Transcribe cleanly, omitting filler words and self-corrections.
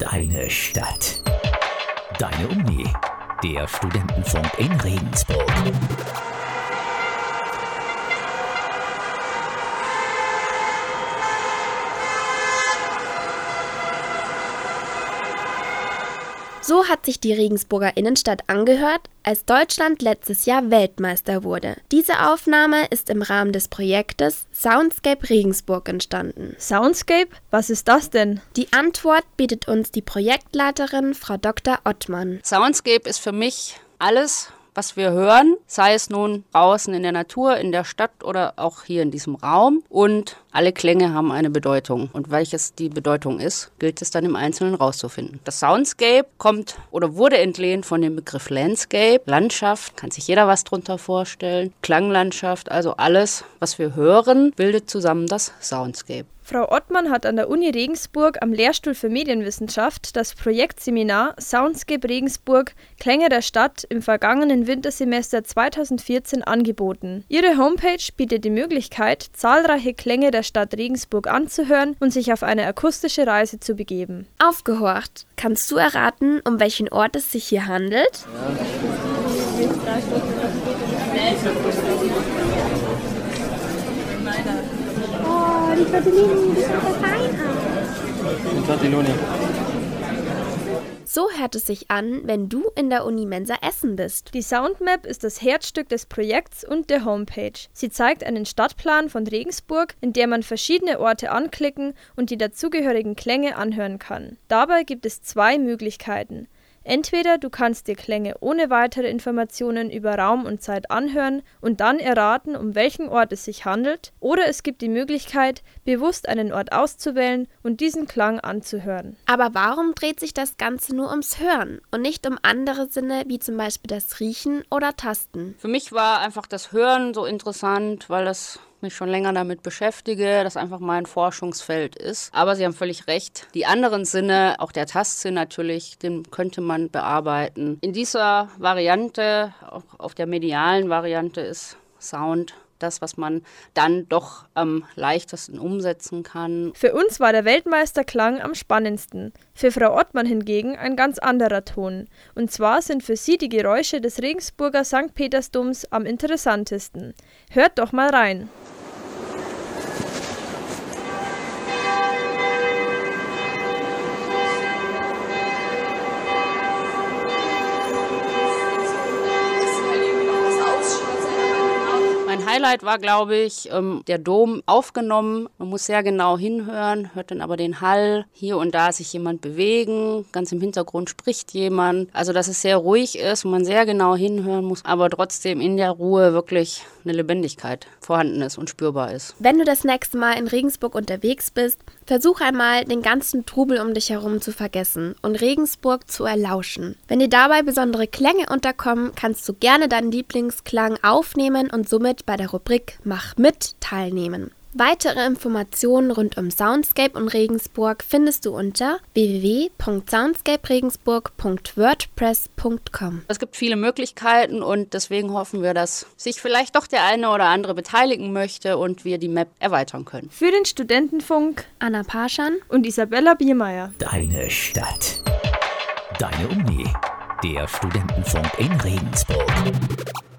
Deine Stadt. Deine Uni. Der Studentenfunk in Regensburg. So hat sich die Regensburger Innenstadt angehört, als Deutschland letztes Jahr Weltmeister wurde. Diese Aufnahme ist im Rahmen des Projektes Soundscape Regensburg entstanden. Soundscape? Was ist das denn? Die Antwort bietet uns die Projektleiterin Frau Dr. Ottmann. Soundscape ist für mich alles, was wir hören, sei es nun draußen in der Natur, in der Stadt oder auch hier in diesem Raum. Und alle Klänge haben eine Bedeutung. Und welches die Bedeutung ist, gilt es dann im Einzelnen rauszufinden. Das Soundscape kommt oder wurde entlehnt von dem Begriff Landscape. Landschaft, kann sich jeder was drunter vorstellen. Klanglandschaft, also alles, was wir hören, bildet zusammen das Soundscape. Frau Ottmann hat an der Uni Regensburg am Lehrstuhl für Medienwissenschaft das Projektseminar Soundscape Regensburg – Klänge der Stadt im vergangenen Wintersemester 2014 angeboten. Ihre Homepage bietet die Möglichkeit, zahlreiche Klänge der Stadt Regensburg anzuhören und sich auf eine akustische Reise zu begeben. Aufgehorcht, kannst du erraten, um welchen Ort es sich hier handelt? Oh, die Tortellini, die sieht so fein aus. Die Tortelloni. So hört es sich an, wenn du in der Unimensa essen bist. Die Soundmap ist das Herzstück des Projekts und der Homepage. Sie zeigt einen Stadtplan von Regensburg, in der man verschiedene Orte anklicken und die dazugehörigen Klänge anhören kann. Dabei gibt es zwei Möglichkeiten. Entweder du kannst dir Klänge ohne weitere Informationen über Raum und Zeit anhören und dann erraten, um welchen Ort es sich handelt, oder es gibt die Möglichkeit, bewusst einen Ort auszuwählen und diesen Klang anzuhören. Aber warum dreht sich das Ganze nur ums Hören und nicht um andere Sinne, wie zum Beispiel das Riechen oder Tasten? Für mich war einfach das Hören so interessant, weil das mich schon länger damit beschäftige, das einfach mein Forschungsfeld ist. Aber Sie haben völlig recht. Die anderen Sinne, auch der Tastsinn natürlich, den könnte man bearbeiten. In dieser Variante, auch auf der medialen Variante, ist Sound das, was man dann doch am leichtesten umsetzen kann. Für uns war der Weltmeisterklang am spannendsten. Für Frau Ottmann hingegen ein ganz anderer Ton. Und zwar sind für sie die Geräusche des Regensburger St. Petersdoms am interessantesten. Hört doch mal rein. Mein Highlight war, glaube ich, der Dom aufgenommen. Man muss sehr genau hinhören, hört dann aber den Hall. Hier und da sich jemand bewegen, ganz im Hintergrund spricht jemand. Also, dass es sehr ruhig ist und man sehr genau hinhören muss, aber trotzdem in der Ruhe wirklich eine Lebendigkeit vorhanden ist und spürbar ist. Wenn du das nächste Mal in Regensburg unterwegs bist, versuch einmal, den ganzen Trubel um dich herum zu vergessen und Regensburg zu erlauschen. Wenn dir dabei besondere Klänge unterkommen, kannst du gerne deinen Lieblingsklang aufnehmen und somit bei der Rubrik Mach mit teilnehmen. Weitere Informationen rund um Soundscape und Regensburg findest du unter www.soundscaperegensburg.wordpress.com. Es gibt viele Möglichkeiten und deswegen hoffen wir, dass sich vielleicht doch der eine oder andere beteiligen möchte und wir die Map erweitern können. Für den Studentenfunk Anna Parschan und Isabella Biermeier. Deine Stadt. Deine Uni. Der Studentenfunk in Regensburg.